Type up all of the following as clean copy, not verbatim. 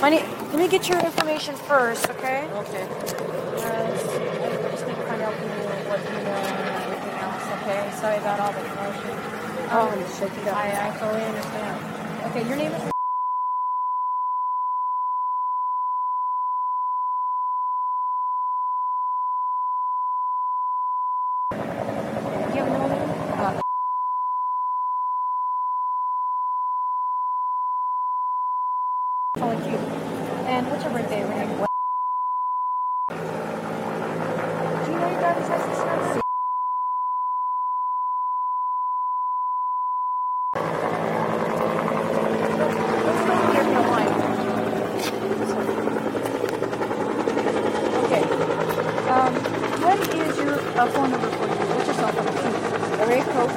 Let me get your information first, okay? Okay. I just need to find out what you know and everything else, okay? Sorry about all the commotion. Oh, shake it up. I totally understand. Okay, your name is... Do you have a middle name? Oh, cute. And what's your birthday, Renee? Do you know your driver's license number? Let's go here for a line. Okay. What is your phone number for you? What's your cell phone number? Area code.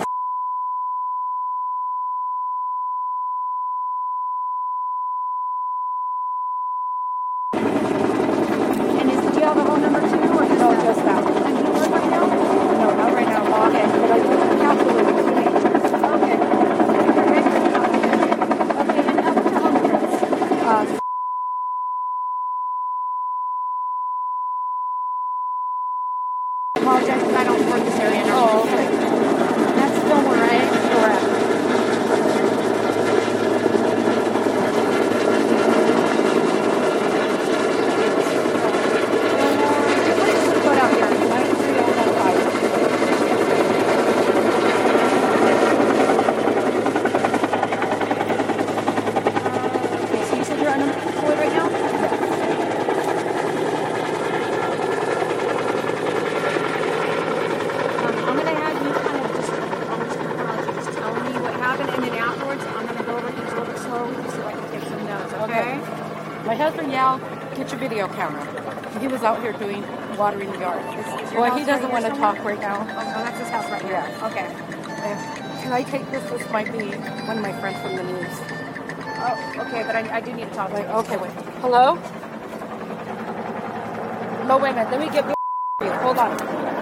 And do you have a home number too, or just No, that? just that. And do you live right now? No, not right now. Mom. Okay. But I live in Castlewood with teenagers. Okay. Okay, and what's your home address? I apologize because I don't work this area. Oh, okay. That's Fillmore, right? Correct. What is the code out here? 93015. Okay, so you said you're unemployed right now? I'm going to have you kind of just, just tell me what happened, and then afterwards, I'm going to go over things a little bit slower with you so I can take some notes, okay? My husband yelled, "Get your video camera." He was out here watering the yard. Is your Well, house he right doesn't want to here talk somewhere? right now. Oh, that's his house right here. Yeah. Okay. Can I take this? This might be one of my friends from the news. Oh, okay, but I do need to talk to you. Okay, wait. Hello? No, wait a minute. Let me get you. Hold on.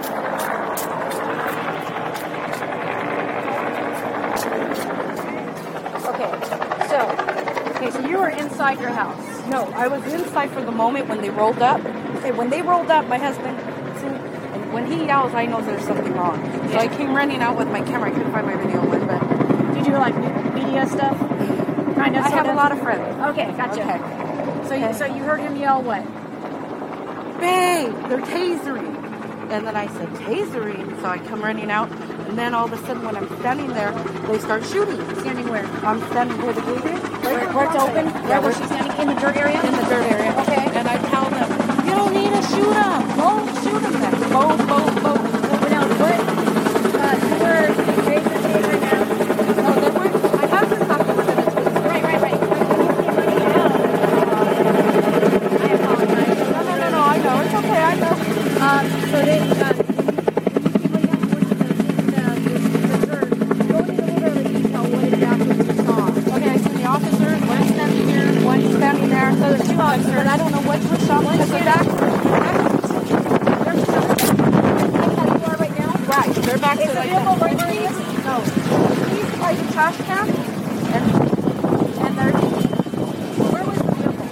Okay, so you were inside your house. No, I was inside for the moment when they rolled up. Okay, when they rolled up, my husband, and when he yells, I know there's something wrong. So I came running out with my camera. I couldn't find my video one, but Do you do like media stuff? Kind of. I have a lot of friends. Okay, gotcha. Okay. So you heard him yell what? Babe, they're tasering. And then I said, tasering? So I come running out, and then all of a sudden when I'm standing there, they start shooting. Standing where? I'm standing where the gate is. Where it's open? Yeah, Where she's standing in the dirt area? in the dirt area. Okay. And I tell them, you don't need to shoot them. Don't shoot them then. Boom, boom, boom. Now, what? You were tasering now? No, they weren't. My husband thought they were going to take it. Right. When you came running out, I apologize. No, I know. It's okay, I know. So then, when you came running out towards the dirt, go into a little bit of detail what exactly you saw. Okay, I see the officers. One's standing here, one's standing there. So there's two officers. But I don't know which was shot because they're back. Right, they're back Is to the like vehicle that. right where it is? No. He's by the trash can. And they're... Where was the vehicle?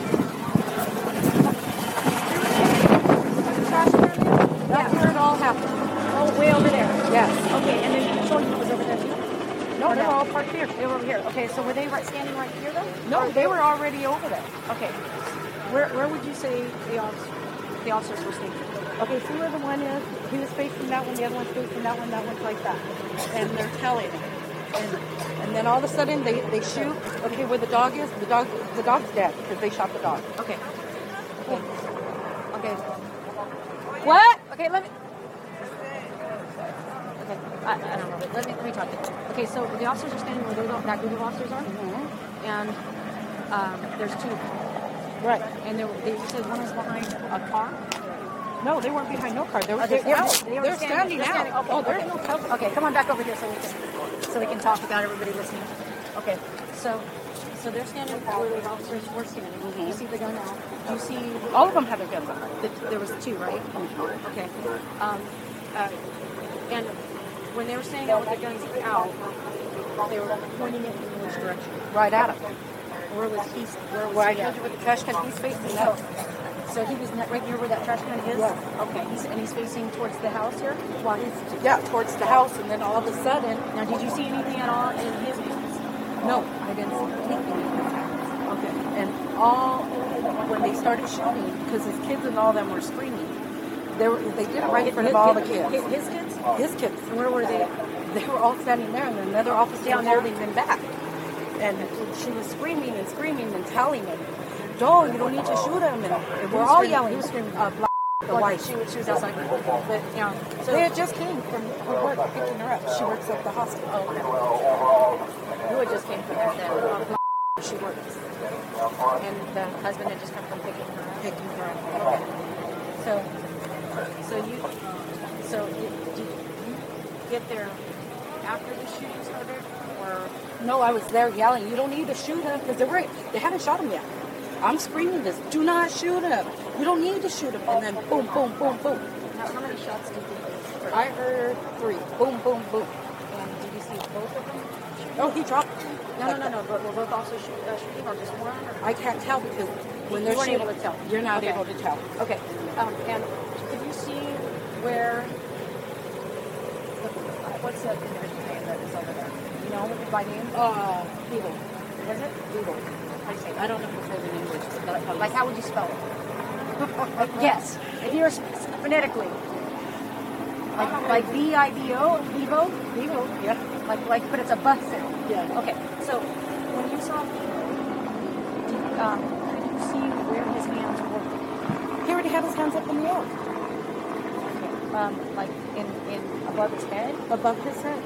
By the trash can is? That's where it all happened. Oh, way over there. Yes. Okay, and then the patrol unit was over there too? No, Or they're all parked here. They were over here. Okay, so were they standing right here though? No, they were already over there. Okay. Where would you say the officers were stationed? Okay, see where the one is? He was facing that one, the other one's facing that one's like that. And they're telling him. And then all of a sudden they shoot. Okay, where the dog is, the dog's dead because they shot the dog. Okay. Okay. What? Okay, let me. Okay, I don't know. Let me talk to you. Okay, so the officers are standing where that group of officers are, and there's two. Right. And they said one was behind a car. No, they weren't behind no car. They were They just were out. standing They're standing out. Okay, Oh, there's okay. no cover. Okay, come on back over here so we can talk without everybody listening. Okay, so they're standing where the officers were standing. You see the gun out. Do you see? All of them had their guns on. There was two, right? Okay. And when they were saying out with the guns out, they were pointing it in which direction? Right at them. Where was he? Where was Where I he told at? you with the trash can, he's facing that. So he was right near where that trash can is? Yeah. Okay, he's facing towards the house here? Well, he's, yeah, towards the house, and then all of a sudden, Now, did you see anything at all in his hands? no, I didn't see anything in his hands. Okay. And when they started shooting, because his kids and all of them were screaming, they did it right in front of all the kids. His kids? His kids. And where were they? They were all standing there, and another officer Down was there? holding them back. And she was screaming and telling them, "Don't, you don't need to shoot him." And we're all yelling. Who was screaming? The wife. She was outside. But, yeah. So, They had just came from her work, picking her up. She works at the hospital. who had just came from there then? She works, And the husband had just come from picking her up. picking her up. So did you get there after the shooting started, or No, I was there yelling, "You don't need to shoot him," because they hadn't shot him yet. I'm screaming this, "Do not shoot him. You don't need to shoot him." And then boom, boom, boom, boom. how many shots did you hear? I heard 3. Boom, boom, boom. And did you see both of them? Oh, he dropped. No. But were both also shooting, or just one? Or? I can't tell because when You they're weren't shooting, able to tell. you're not Okay. able to tell. Okay. And did you see where? What's that individual's name that is over there? You know, by name? Beagle. Was it? Beagle. How do you say it? I don't know if it's in English, but that's how Like, how would you spell it? Yes. If you're phonetically. Like B-I-V-O? Vivo? Beagle, yeah. But it's a bus sound. Yeah. Okay. So, when you saw him, could you see where his hands were? He already had his hands up in the air, Like in above his head? above his head.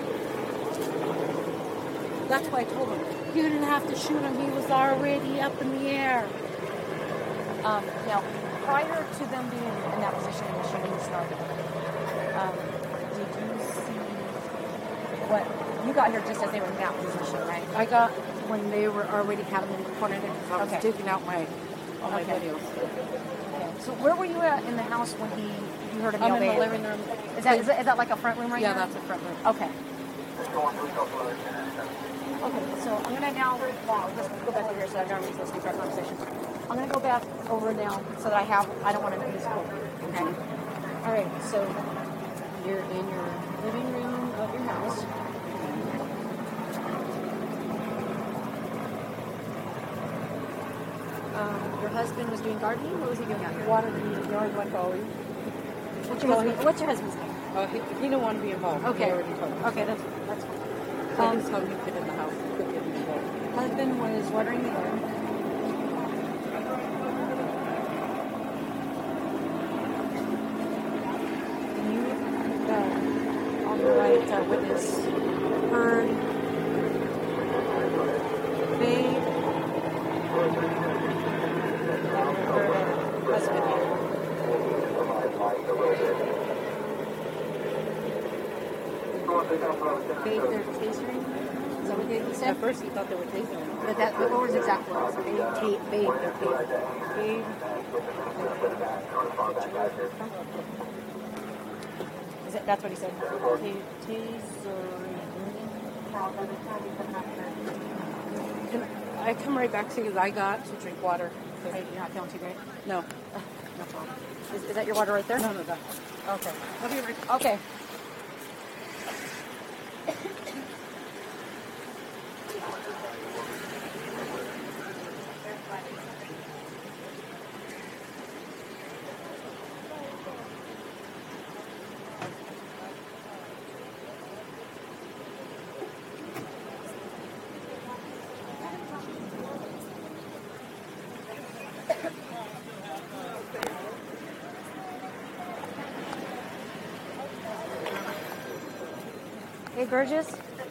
That's why I told him, you didn't have to shoot him. He was already up in the air. Now, prior to them being in that position when the shooting started, did you see what you got here just as they were in that position, right? I got when they were already having him pointed in because I was Okay. digging out all my Okay. videos. Okay. So where were you at in the house when you heard him I'm yell in the babe? living room. Is that like a front room right Yeah, here? that's a front room. Okay. Okay, so I'm gonna now let's go back over here so that everyone's listening to our conversation. I'm gonna go back over now so that I don't want to miss it. Okay. All right. So you're in your living room of your house. Your husband was doing gardening. What was he doing out here? Water in the yard like always. What's your husband's name? He didn't want to be involved. Okay. He already told me. Okay, that's So fine. his son could in the house. He could get involved. Husband was watering the garden. And you, on the right, witness heard babe. Heard husband here. Babe, they're tasering. Is that what they said? At first he thought they were tasing him. But what was the exact words? Babe, babe, they're tasering. Babe. That's what he said. I come right back to you because I got to drink water. Okay, you're not feeling too great? No. No problem. Is that your water right there? No. Okay. I'll be right Okay. Hey, Burgess.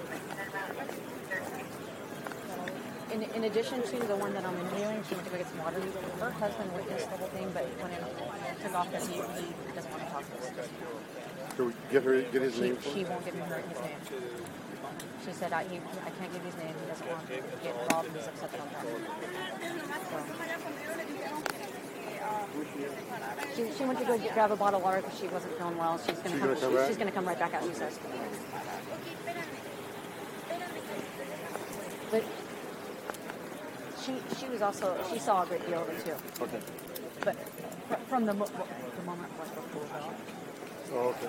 In addition to the one that I'm interviewing, she went to go get some water. Her husband witnessed the whole thing, but when it took off, because he doesn't want to talk to us. Can we get his name? She won't give me his name. She said, I can't give his name. He doesn't want to get involved, and he's upset that I'm talking. She went to go grab a bottle of water because she wasn't feeling well. She's going to come right back out, she says. But she was also, she saw a great deal of it too. Okay. But from the moment was before that. Oh, okay.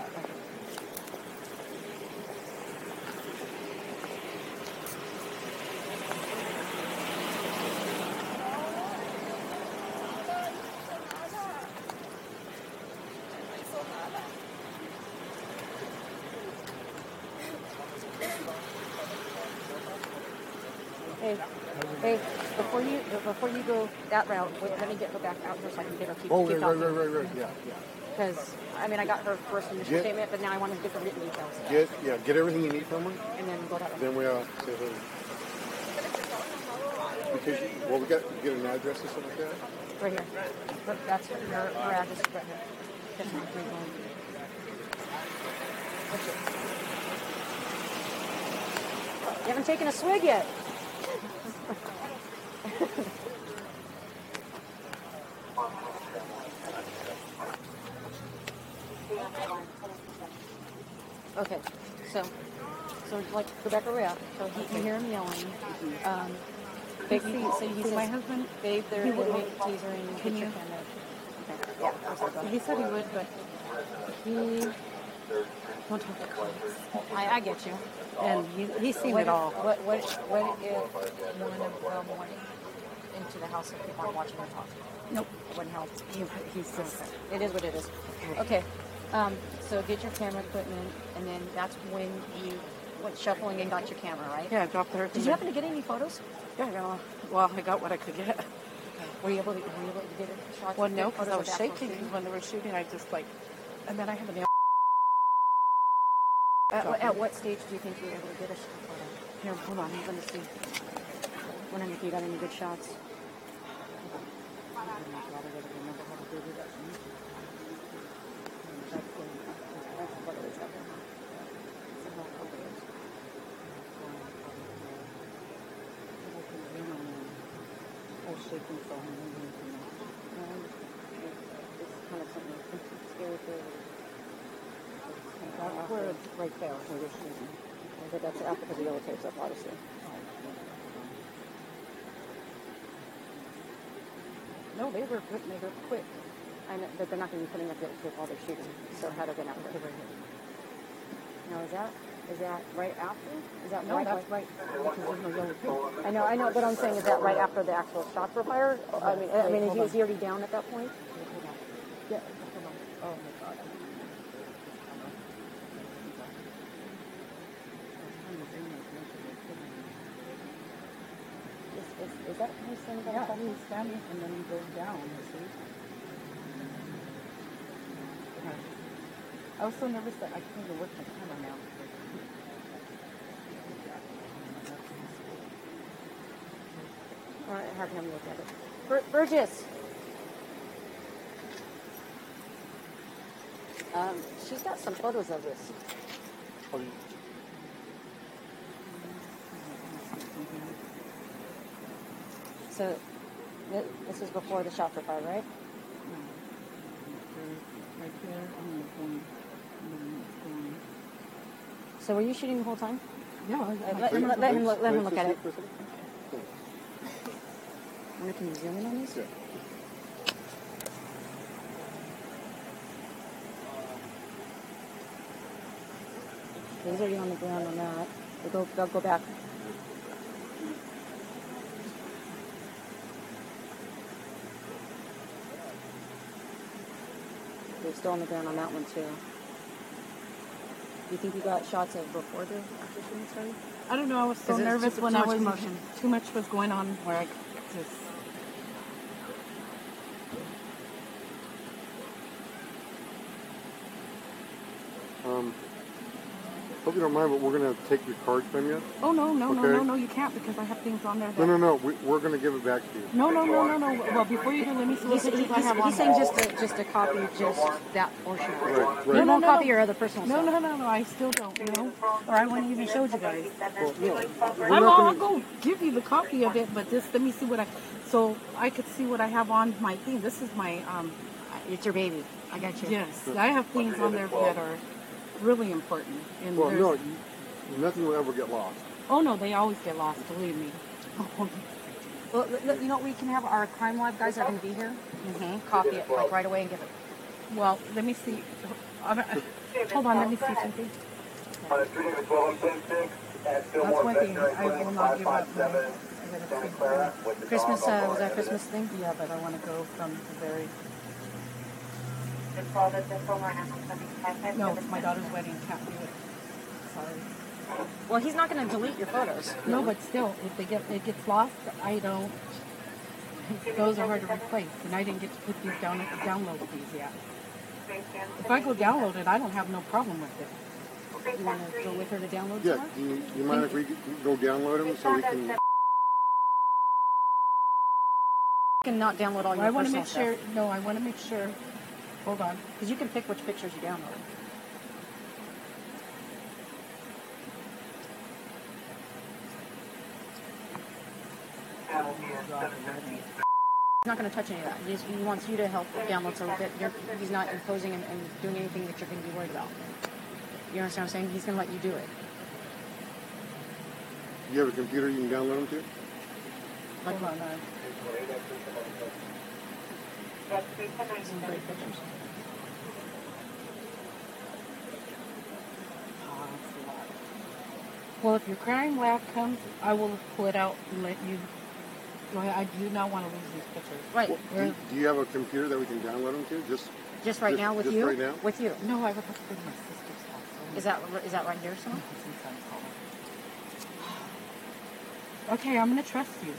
Hey, before you go that route, let me go back out here so I can get her keep Oh, keep right, talking. right. Yeah. Because I mean, I got her first initial Get- statement, but now I want to get the written details, Get everything you need from her. and then go that way. Then we say hey. Because we got get an address or something like that. Right here. That's her address is right here. That's my green one. That's it. You haven't taken a swig yet. Okay, so like Rebecca Rapp, so he can hear him yelling. Babe, so he says, my husband, babe, they're he would- teasering. can you- Okay. Yeah, I'm sorry, go ahead. he said he would, but he won't have the clothes. I get you. And he's seen What it all. What if one of them went into the house and people are watching her talk? Nope. It wouldn't help. He's just, It is what it is. Okay. So get your camera equipment, and then that's when you went shuffling and got your camera, right? yeah, I dropped everything. Did you happen to get any photos? Yeah, I got what I could get. Were you able to get shots? Well, get no, because photos I of was the actual shaking shooting? when they were shooting. I just like, and then I have an At what stage do you think you were able to get a photo? here. Hold on, Let me see. Wondering if you got any good shots. I was shaking so It's kind of something scary for you. Where it's right there, where they're shooting. But that's after the yellow tapes up, obviously. No, they were good. They were quick. I know, but they're not going to be putting up yellow tape while they're shooting. So how they're going to after? Now is that right after? Is that No, right? that's right. Because there's no yellow tape. I know, but I'm saying is that right after the actual shots were fired? I mean, hold is he already down at that point? Yeah. Oh my God. Is that how he's standing by Yeah, himself? he's standing and then he goes down, you see. Okay. I was so nervous that I couldn't even work my camera now. All right, have him look at it. Burgess! She's got some photos of this. Oh, you- So, this is before the shots were fired, right? Right there, and then going. So were you shooting the whole time? Yeah, Let him look at it. for a second. Can you zoom in on these? Yeah. He's already on the ground on that. They'll go back. They're still on the ground on that one too. Do you think you got shots of before the after shooting started? I don't know. I was so 'Cause it's nervous too when much I was commotion. too much was going on where I just. Hope you don't mind, but we're gonna take your card from you. Oh no, Okay. you can't because I have things on there. No, That, no. We're gonna give it back to you. No. Well, before you do, let me see what pictures I have on He's there. saying just a copy, just that portion. Right, You right. won't copy your other personal No, stuff. no. I still don't know, or I wouldn't even showed you guys. Well, no. I'll go give you the copy of it, but just let me see what so I could see what I have on my thing. This is my It's your baby. I got you. yes. I have things on there that are really important. And Well, there's- no. Nothing will ever get lost. Oh no, they always get lost. Believe me. Well, you know, we can have our crime lab guys are going to be here. Copy it like right away and give it. Well, let me see. Hold on, let me see something. That's one thing. I will not give up. Christmas, was that a Christmas thing? Yeah, but I want to go from the very. No, it's my daughter's wedding. Can't do it. Sorry. Well, he's not going to delete your photos. No, but still, if it gets lost, I don't. Those are hard to replace, and I didn't get to put these download these yet. If I go download it, I don't have no problem with it. You want to go with her to download Yeah, some? do you mind if we go download them so we can... You can not download all your I want to personal make stuff. sure. No, I want to make sure. Hold on. Because you can pick which pictures you download. He's not going to touch any of that. He wants you to help download so that he's not imposing and doing anything that you're going to be worried about. You understand what I'm saying? He's going to let you do it. You have a computer you can download them to? Like, Hold on. some great pictures. Well, if your crime lab comes, I will pull it out and let you. I do not want to lose these pictures. Right. Do you have a computer that we can download them to? Just right now with just you? right now? With you. No, I would have to bring my sister's house. Is that right here somewhere? Okay, I'm going to trust you.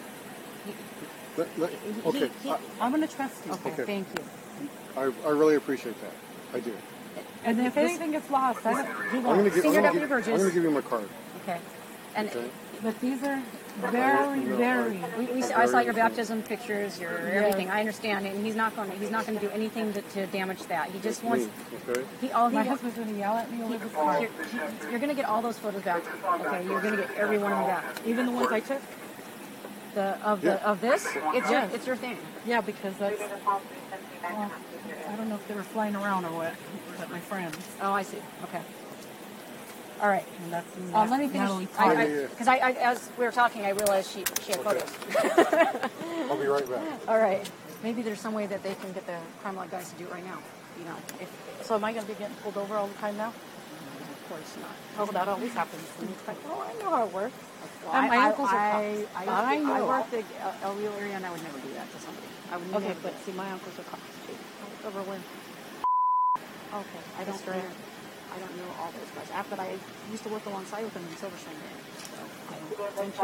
Okay, I'm going to trust you. Okay, Okay. thank you. I really appreciate that. I do. And if anything gets lost, he I'm won't. going to Senior Deputy Burgess. give you my card. Okay. And Okay. But these are very, very. I saw your baptism pictures, your everything. I understand, and he's not going to do anything to damage that. He just wants. Me, okay? All My he wants. husband's going to yell at me over this car. You're going to get all those photos back. Okay, you're going to get every one of them back. Even the ones I took. Of this, it's your thing. Yeah, because that's. Well, I don't know if they were flying around or what, but my friends. Oh, I see. Okay. All right. And that's Let me finish. Natalie Todd. Because as we were talking, I realized she had photos. I'll be right back. All right. Maybe there's some way that they can get the crime lab guys to do it right now. You know, So am I going to be getting pulled over all the time now? of course not. Oh, that always happens. Oh, I know how it works. Well, And my uncles are I know. worked at El Rio area, and I would never do that to somebody. I would Okay, never. but see, my uncles are cops too. Over where? Okay, I don't know. I don't know all those guys. But I used to work alongside with them in Silver Spring. So I don't.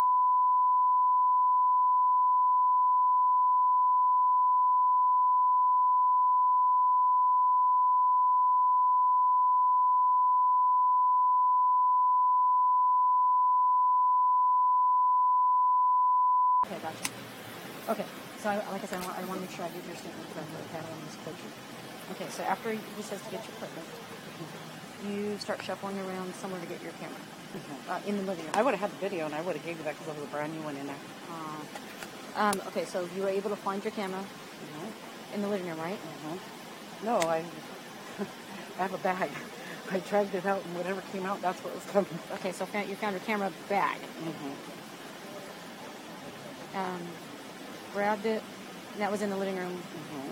Okay, gotcha. Okay, so like I said, I want to make sure I get your statement correctly. Okay, I don't want to misquote you. Okay, so after he says to get your equipment, you start shuffling around somewhere to get your camera in the living room. I would have had the video and I would have gave you that because there was a brand new one in there. Okay, so you were able to find your camera in the living room, right? No, I have a bag. I dragged it out and whatever came out, that's what was coming. Okay, so you found your camera bag. Grabbed it, and that was in the living room.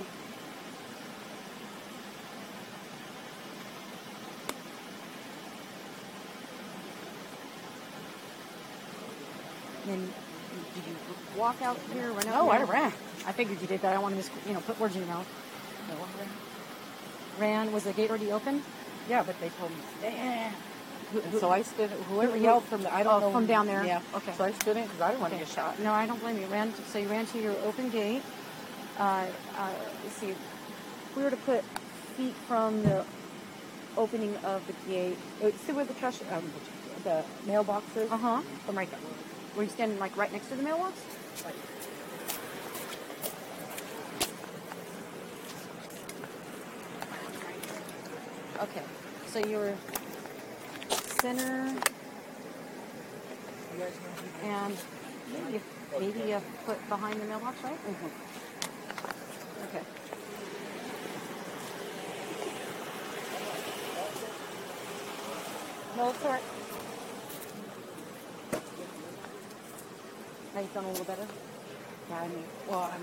Then did you walk out here, run out? No, I here? ran. I figured you did that. I don't want to put words in your mouth. No, ran. Was the gate already open? Yeah, but they told me stay. So I stood. Whoever yelled from the, I don't know from down there. Yeah. Okay. So I stood in because I didn't want to get shot. No, I don't blame you. So you ran to your open gate. Let's see. If we were to put feet from the opening of the gate. See where the trash, the mailbox is? From right there. Were you standing like right next to the mailbox? Right. Okay. So you were center, and maybe a foot behind the mailbox, right? Okay. No, it's all right. Now you feeling a little better? Yeah, I mean, well, I'm.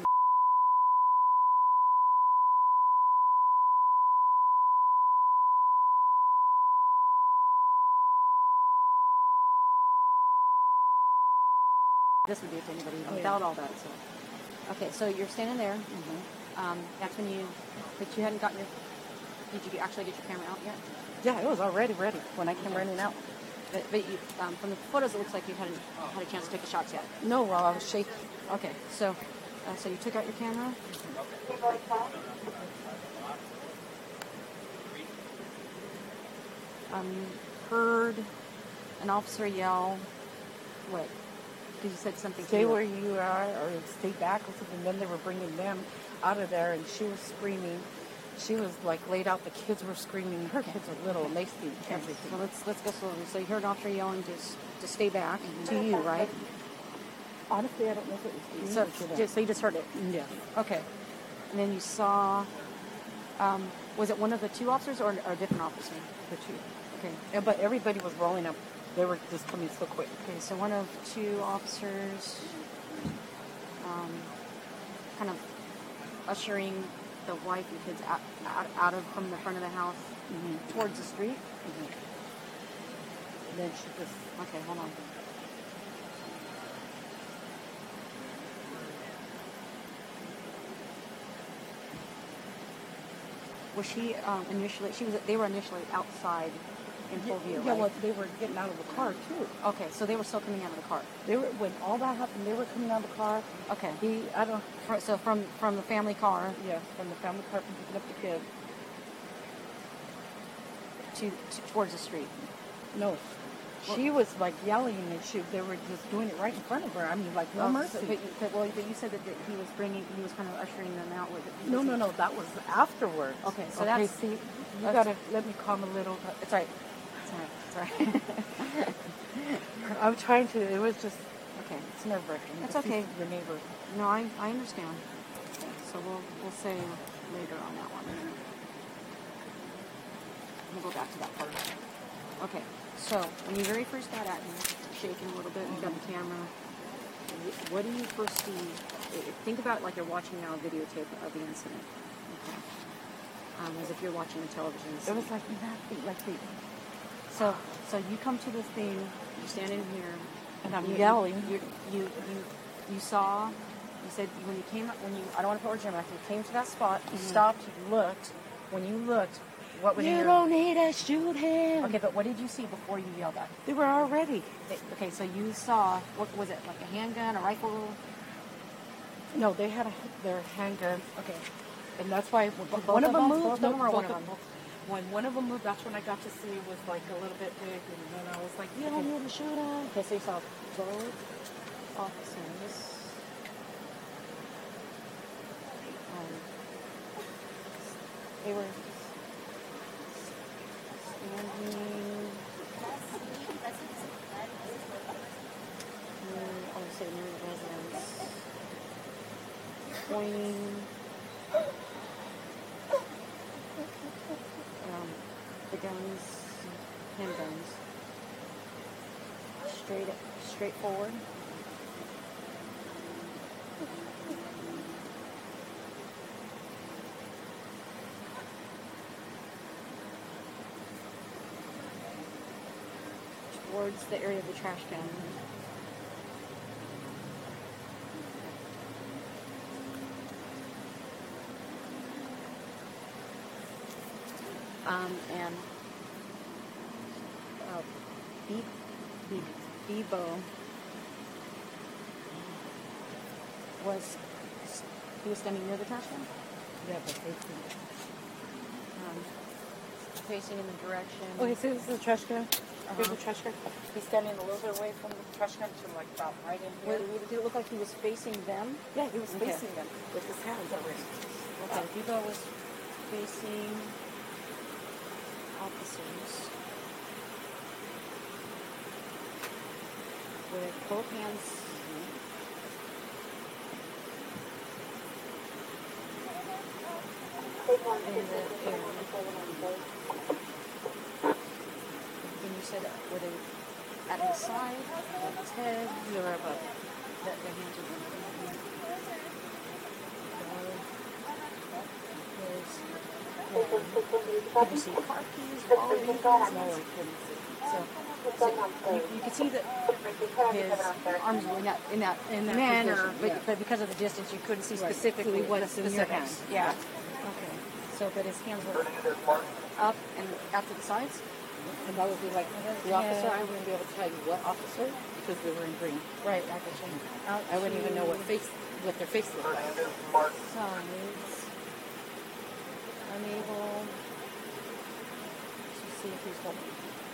This would do to anybody Oh, yeah. without all that. So, okay, so you're standing there. That's when but you hadn't gotten your. Did you actually get your camera out yet? Yeah, it was already ready when I came running out. But you, from the photos, it looks like you hadn't had a chance to take the shots yet. No, while I was shaking. Okay, so you took out your camera. You heard an officer yell. What? Because you said something. Stay where you are, or stay back or something. Then they were bringing them out of there, and she was screaming. She was like laid out. The kids were screaming. Her kids are little, and they see everything. So let's go slowly. So you heard an officer yelling to stay back to you, right? Honestly, I don't know if it was So, me or to them. so you just heard it. Yeah. Okay. And then you saw. Was it one of the two officers or a different officer? The two. Okay. Yeah, but everybody was rolling up. They were just coming so quick. Okay. So one of two officers, kind of ushering the wife and kids out of from the front of the house towards the street. And then she just. Okay, hold on. Was she initially? They were initially outside in full view, Yeah, right? well, they were getting out of the car too. Okay, so they were still coming out of the car. They were when all that happened. They were coming out of the car. Okay. I don't. So from the family car Yeah, from the family car from picking up the kids. to towards the street. No, she was like yelling, and they were just doing it right in front of her. I mean, like no mercy. But you said that he was kind of ushering them out with it. No, that was afterwards. Okay, so that's see. You gotta let me calm a little. It's all right. It's all right. I'm trying to. It was just. Okay. It's nerve wracking. It's okay. Your neighbor. No, I understand. Okay, so we'll say later on that one. We'll go back to that part. Okay, so when you very first got at me, shaking a little bit, you got the camera. What do you first see? Think about it like you're watching now a videotape of the incident. Okay. As if you're watching a television. It was like nothing. Like the. So you come to this thing. You're standing here, And I'm yelling. You saw. You said when you came up. I don't want to put words in your mouth. You came to that spot. You stopped. You looked. When you looked, what was You don't need to shoot him. Okay, but what did you see before you yelled at? They were already. Okay, so you saw. What was it? Like a handgun, a rifle? No, they had their handguns. Okay. And that's why Both one of of them them? moved. Both of them or one of both them? When one of them moved, that's when I got to see it was like a little bit big, and then I was like, "You don't need to shoot him." Okay, so you saw both officers. They were standing. I would say near the residence, pointing. The guns, handguns, straight forward. Towards the area of the trash can. And Bebo was standing near the trash can? Yeah, but Facing in the direction. okay, so this is the trash can. Here's the trash can. He's standing a little bit away from the trash can to like about right in here. Did it look like he was facing them? Yeah, he was Okay. facing them with his hands already. Okay, Bebo was facing officers with both hands. In the air. And you said, were they at his side, at his head? They were about. Their hands were Could you see car keys, wallet, anything? No, I couldn't see. So you could see that his arms were in that manner, position, yeah. but because of the distance, you couldn't see Right. specifically So what's the in your specifics. hand. Yeah. Okay. So, but his hands were up and out to the sides. And that would be like the officer. I wouldn't be able to tell you what officer because they were in green. Right. I could change. I wouldn't even know what their face looked like. Sides. Unable to see if he's holding.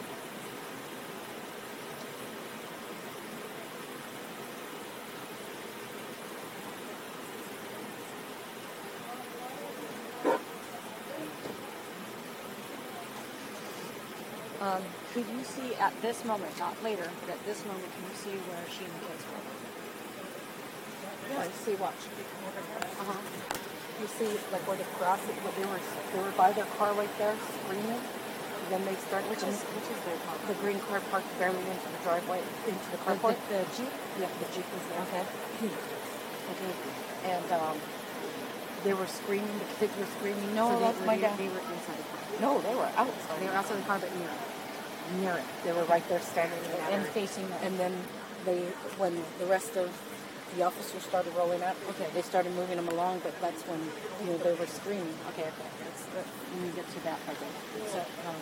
Could you see at this moment, not later, but at this moment, can you see where she and the kids were? Yeah, I see. Watch. Uh-huh. You see, like where the cross, they were by their car right there, screaming. And then they start. Which is their car? the green car parked barely into the driveway, into the carport. The Jeep? Yeah, the Jeep was there. Okay. Okay. And they were screaming. The kids were screaming. No, So that's my dad. They were inside the car. No, they were outside. They were outside the car, but near it. Near it. They were right there standing in that And area. facing it. And then when the rest of the officers started rolling up, Okay. they started moving them along. But that's when they were screaming. Okay. Let me get to that part then. So,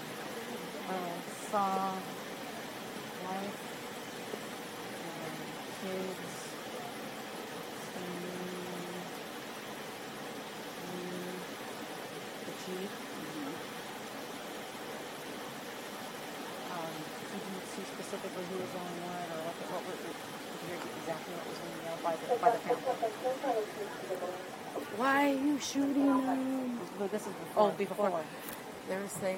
saw wife, kids, the Jeep. You didn't see specifically who was on what, or what were, did you hear exactly what was being yelled by the family? Why are you shooting them? This is before. Oh, before. They were saying,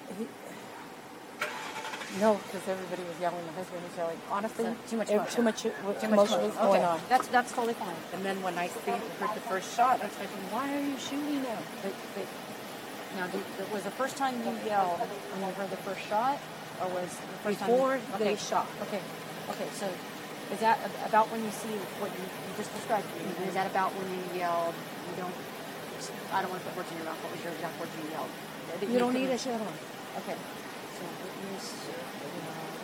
no, because everybody was yelling. My husband was yelling. Honestly, So, too much too much Too emotion was going Okay. on. That's totally fine. And then when I heard the first shot, I was thinking, why are you shooting them? But now, was the first time you yelled when you heard the first shot, or was the first Before time they shot. Okay. So is that about when you see what you just described to me? Mm-hmm. Is that about when you yelled? I don't want to put words in your mouth. What was your exact words you yelled? You don't need a shit on. Okay. So witness yelled.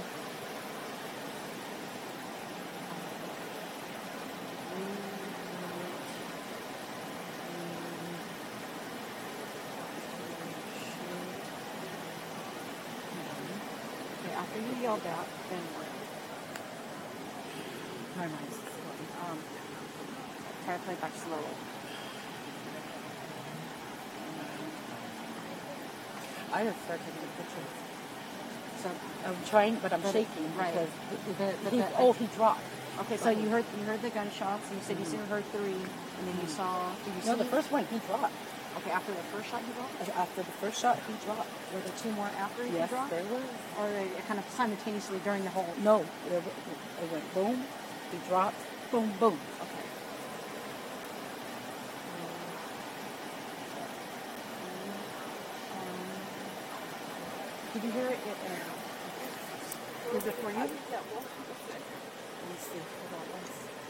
Okay, after you yelled that, then what? My mind's going. Try to play it back slowly. I just started taking pictures. So I'm trying, but I'm But- shaking right. because he dropped. Okay, so you heard the gunshots, and you said you heard three, and then you saw. Did you see? No, the first one he dropped. Okay, after the first shot, you dropped. After the first shot, he dropped. Were there two more after you Yes, dropped, there was. or kind of simultaneously during the whole? No, it went boom. He dropped. Boom, boom. Okay. Did you hear it? Was it for you? Let me see. Hold on.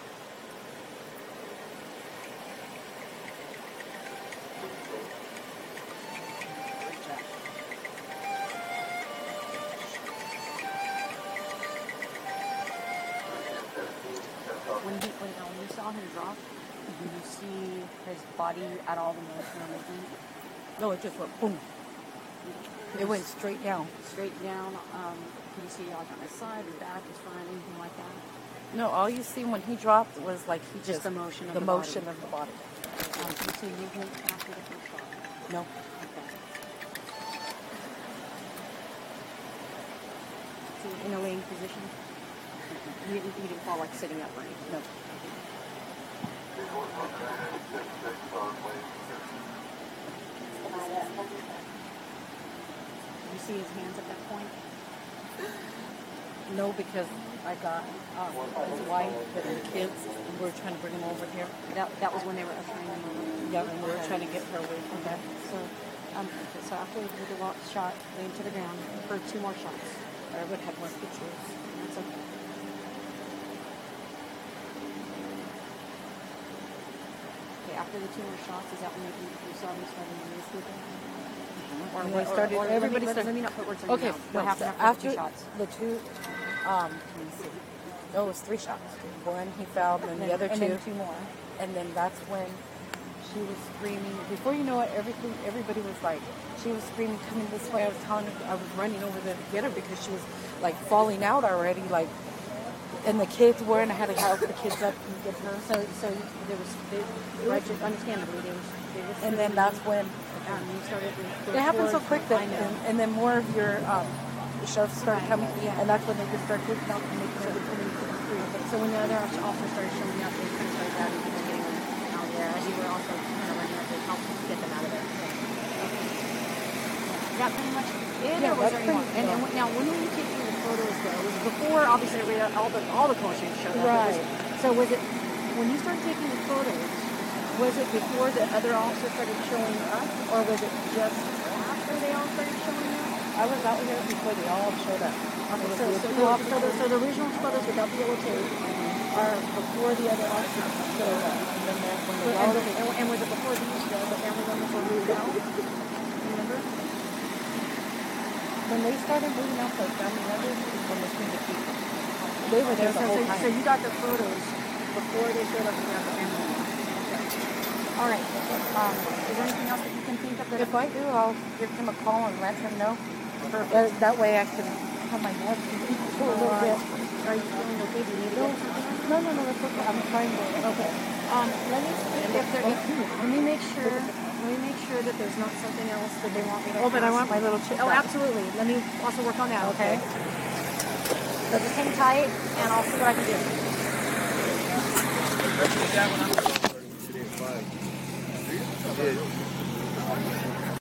When you saw him drop, did you see his body at all the motion or movement? No, it just went boom. It went straight down. Straight down. Could you see like on his side, his back, his front, anything like that? No, all you see when he dropped was like he Just the motion of the the motion body. of the body. Did you see movement after the first shot? No. Okay. So in a laying position? You didn't fall like sitting up, right? No. Did you see his hands at that point? No, because I got his wife and the kids, and we were trying to bring them over here. That was when they were ushering him over. Yeah, and we were trying to get her away from that. So after the shot laid to the ground, you heard two more shots. I would have more pictures. That's okay. Okay, after the two more shots, is that when you saw them starting to move people? Or And they started- or everybody let started- me not put words in Okay, your mouth. What no, happened so after the after 2 shots? the two, let me see. No, it was 3 shots. One he fell, and then the other and two. then 2 more. And then that's when she was screaming. Before you know it, everybody was like, she was screaming, coming this way. I was telling her, I was running over there to get her because she was like falling out already. Like, and the kids were, and I had to help the kids up and get her. So there was, understandably, there was And then that's when you started. it happened so quick that, I know. and then more of your sheriffs started Right, coming, yeah. and that's when they just started taking out and making everybody free. So when the other officers started showing up, they kind of started grabbing people, getting them out of there, as you were also kind of running up to help get them out of there. Is that pretty much it, Yeah, or was that's there any more? pretty- And now, when were you taking the photos, though? Was it before, obviously, all the clinicians showed up? Right. So was it, when you started taking the photos, was it before the other officers started showing up, or was it just after they all started showing up? I was out here before they all showed up. Okay, so the original photos without the yellow tape are before the other officers showed up. And then when they And, all and was it before these, the family members were moved out? Remember? When they started moving out the family members, is when they came to keep them. They were there the whole time. So you got the photos before they showed up and got the family members. Okay. All right. Is there anything else that you can think of? If I do, I'll give him a call and let him know. That way I can have my blood for a little bit. Are you feeling okay? Do you need to get something? No, that's okay. I'm trying to. Okay. Let me see if there. Let me make sure. Let me make sure that there's not something else that they want me to. Oh, but I ask want my you. little chip Oh, back. absolutely. Let me also work on that. Okay. So just hang tight, and I'll see what I can do. Today's 5.